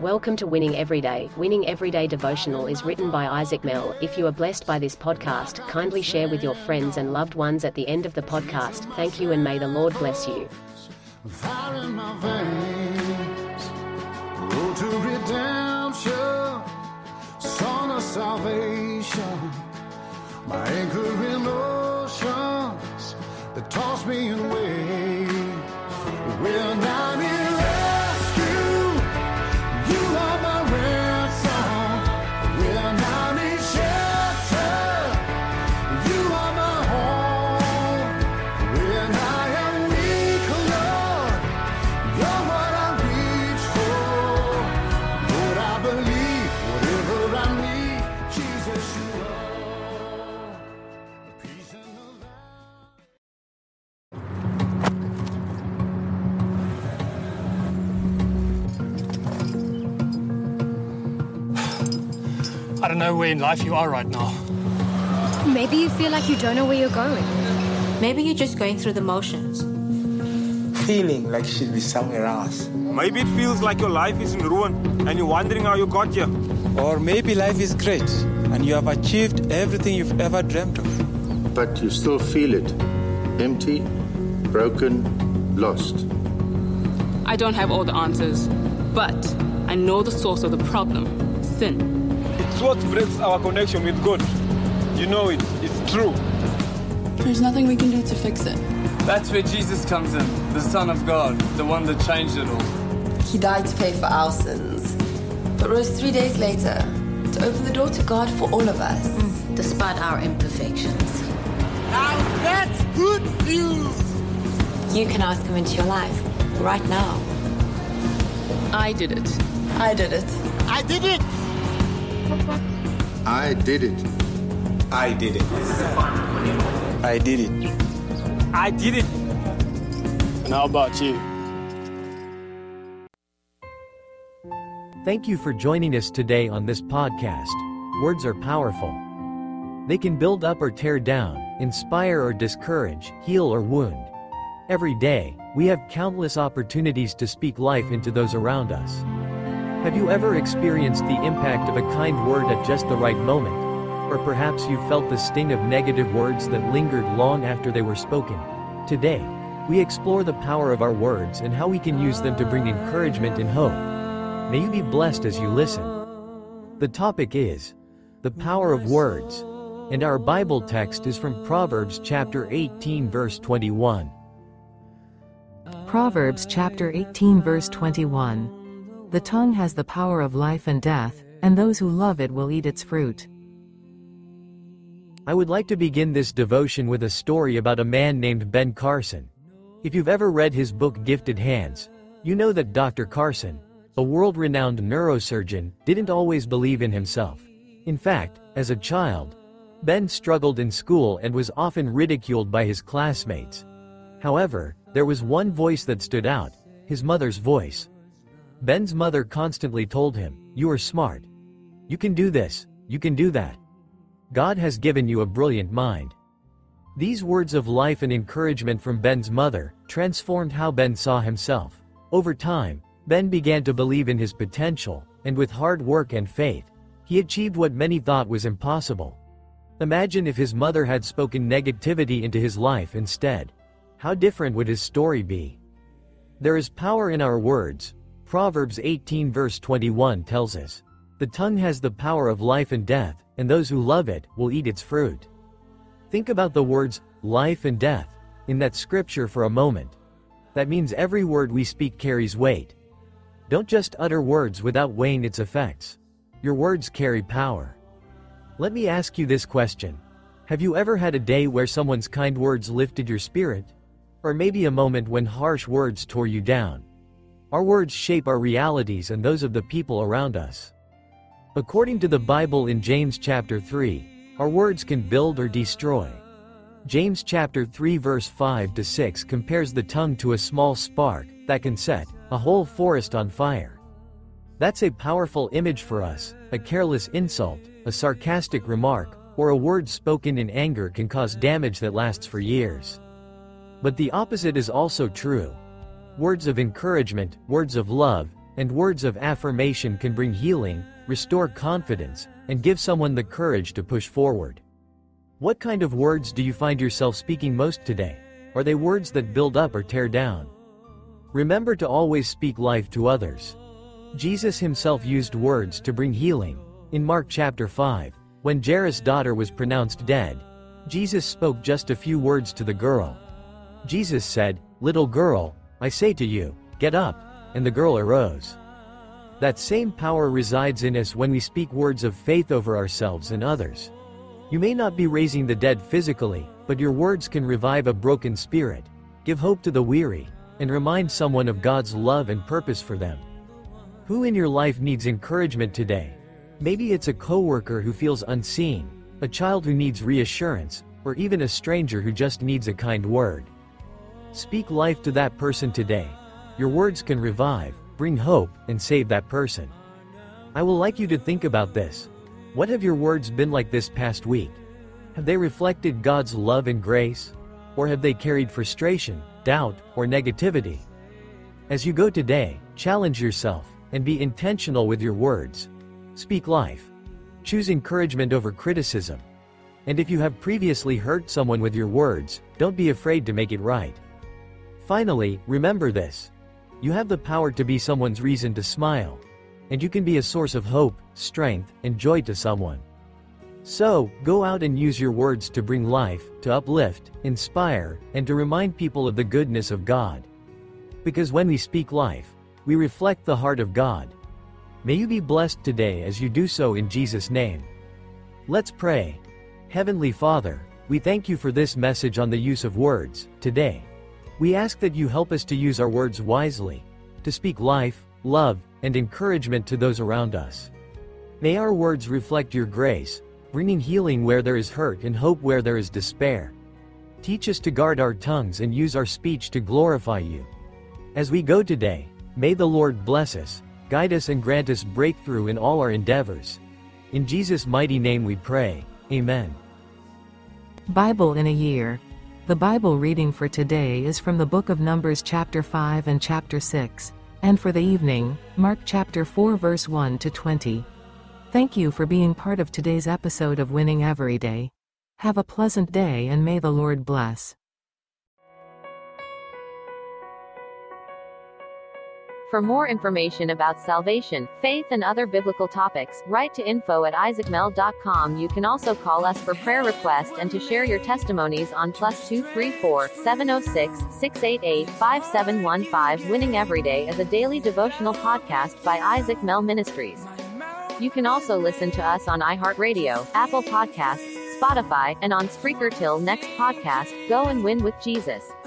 Welcome to Winning Everyday. Winning Everyday Devotional is written by Isaac Mell. If you are blessed by this podcast, kindly share with your friends and loved ones at the end of the podcast. Thank you and may the Lord bless you. Fire in my veins, road to redemption, song of salvation, my anchor in oceans that toss me in waves. When I'm in rescue, you are my ransom. When I'm in shelter, you are my home. When I am weak, Lord, you're what I reach for. Lord, I believe whatever I need, Jesus, you are. Peace in the I don't know where in life you are right now. Maybe you feel like you don't know where you're going. Maybe you're just going through the motions. Feeling like you should be somewhere else. Maybe it feels like your life is in ruin and you're wondering how you got here. Or maybe life is great and you have achieved everything you've ever dreamt of. But you still feel it. Empty, broken, lost. I don't have all the answers, but I know the source of the problem, sin. It's what breaks our connection with God. You know it. It's true. There's nothing we can do to fix it. That's where Jesus comes in, the Son of God, the one that changed it all. He died to pay for our sins, but rose 3 days later to open the door to God for all of us. Despite our imperfections. Now that's good news. You can ask him into your life, right now. I did it. I did it. I did it. I did it. I did it. I did it. I did it. And how about you? Thank you for joining us today on this podcast. Words are powerful. They can build up or tear down, inspire or discourage, heal or wound. Every day, we have countless opportunities to speak life into those around us. Have you ever experienced the impact of a kind word at just the right moment? Or perhaps you felt the sting of negative words that lingered long after they were spoken? Today, we explore the power of our words and how we can use them to bring encouragement and hope. May you be blessed as you listen. The topic is the power of words, and our Bible text is from Proverbs chapter 18 verse 21. Proverbs chapter 18 verse 21. The tongue has the power of life and death, and those who love it will eat its fruit. I would like to begin this devotion with a story about a man named Ben Carson. If you've ever read his book Gifted Hands, you know that Dr. Carson, a world-renowned neurosurgeon, didn't always believe in himself. In fact, as a child, Ben struggled in school and was often ridiculed by his classmates. However, there was one voice that stood out, his mother's voice. Ben's mother constantly told him, "You are smart. You can do this, you can do that. God has given you a brilliant mind." These words of life and encouragement from Ben's mother transformed how Ben saw himself. Over time, Ben began to believe in his potential, and with hard work and faith, he achieved what many thought was impossible. Imagine if his mother had spoken negativity into his life instead. How different would his story be? There is power in our words. Proverbs 18 verse 21 tells us, "The tongue has the power of life and death, and those who love it will eat its fruit." Think about the words, life and death, in that scripture for a moment. That means every word we speak carries weight. Don't just utter words without weighing its effects. Your words carry power. Let me ask you this question. Have you ever had a day where someone's kind words lifted your spirit? Or maybe a moment when harsh words tore you down? Our words shape our realities and those of the people around us. According to the Bible in James chapter 3, our words can build or destroy. James chapter 3 verse 5 to 6 compares the tongue to a small spark that can set a whole forest on fire. That's a powerful image for us. A careless insult, a sarcastic remark, or a word spoken in anger can cause damage that lasts for years. But the opposite is also true. Words of encouragement, words of love, and words of affirmation can bring healing, restore confidence, and give someone the courage to push forward. What kind of words do you find yourself speaking most today? Are they words that build up or tear down? Remember to always speak life to others. Jesus himself used words to bring healing. In Mark chapter 5, when Jairus' daughter was pronounced dead, Jesus spoke just a few words to the girl. Jesus said, "Little girl, I say to you, get up," and the girl arose. That same power resides in us when we speak words of faith over ourselves and others. You may not be raising the dead physically, but your words can revive a broken spirit, give hope to the weary, and remind someone of God's love and purpose for them. Who in your life needs encouragement today? Maybe it's a coworker who feels unseen, a child who needs reassurance, or even a stranger who just needs a kind word. Speak life to that person today. Your words can revive, bring hope, and save that person. I would like you to think about this. What have your words been like this past week? Have they reflected God's love and grace? Or have they carried frustration, doubt, or negativity? As you go today, challenge yourself, and be intentional with your words. Speak life. Choose encouragement over criticism. And if you have previously hurt someone with your words, don't be afraid to make it right. Finally, remember this. You have the power to be someone's reason to smile. And you can be a source of hope, strength, and joy to someone. So, go out and use your words to bring life, to uplift, inspire, and to remind people of the goodness of God. Because when we speak life, we reflect the heart of God. May you be blessed today as you do so in Jesus' name. Let's pray. Heavenly Father, we thank you for this message on the use of words today. We ask that you help us to use our words wisely, to speak life, love, and encouragement to those around us. May our words reflect your grace, bringing healing where there is hurt and hope where there is despair. Teach us to guard our tongues and use our speech to glorify you. As we go today, may the Lord bless us, guide us, and grant us breakthrough in all our endeavors. In Jesus' mighty name we pray. Amen. Bible in a year. The Bible reading for today is from the book of Numbers chapter 5 and chapter 6, and for the evening, Mark chapter 4 verse 1 to 20. Thank you for being part of today's episode of Winning Every Day. Have a pleasant day and may the Lord bless. For more information about salvation, faith, and other biblical topics, write to info@isaacmel.com. You can also call us for prayer requests and to share your testimonies on +234 706 688 5715. Winning Every Day is a daily devotional podcast by Isaac Mel Ministries. You can also listen to us on iHeartRadio, Apple Podcasts, Spotify, and on Spreaker. Till next podcast, go and win with Jesus.